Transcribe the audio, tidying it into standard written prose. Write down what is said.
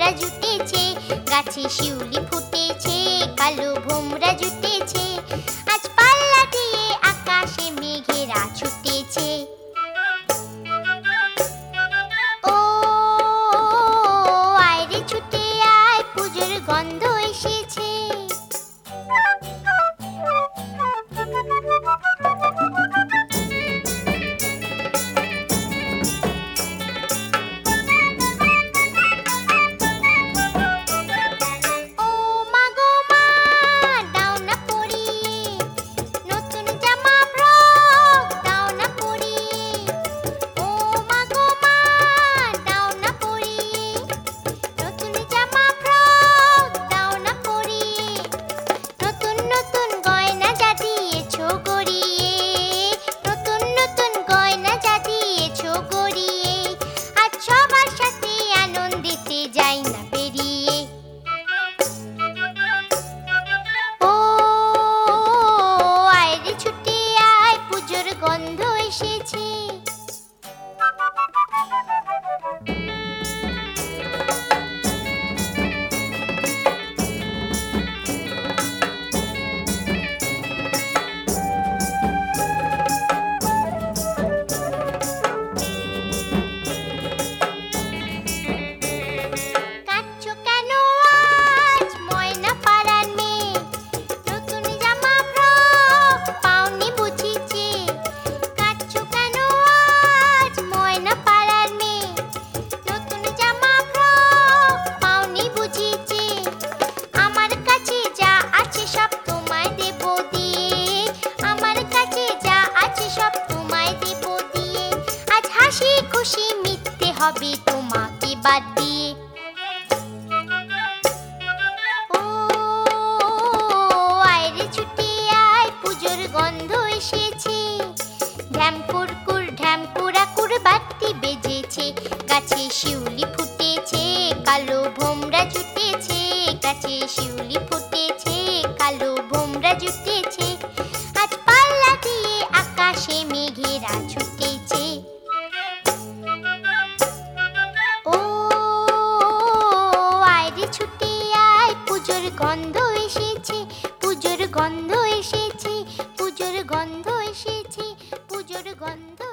ভোমরা জুটেছে, গাছে শিউলি ফুটেছে, কালো ভোমরা জুটেছে, আজ পাল্লা দিয়ে আকাশে মেঘেরা ছুটেছে। ও আয় রে ছুটে আয়, পুজোর গন্ধ এসেছে। গন্ধ এসেছে। খুশি মিথ্যে হবে তোমাকে বাদ দিয়ে। ও আয় রে ছুটে আয়, পুজোর গন্ধ এসেছে। ঢ্যাম কুরকুর ঢ্যাম কুড়াকুর বাতি বেজেছে, গাছে শিউলি ফুটেছে, কালো ভোমরা জুটেছে, গাছে শিউলি ফুটেছে, কালো ভোমরা জুটেছে, আজ পাল্লা দিয়ে আকাশে মেঘেরা ছুটেছে। ছুটে আয়, পুজোর গন্ধ এসেছে, পুজোর গন্ধ এসেছে, পুজোর গন্ধ এসেছে, পুজোর গন্ধ।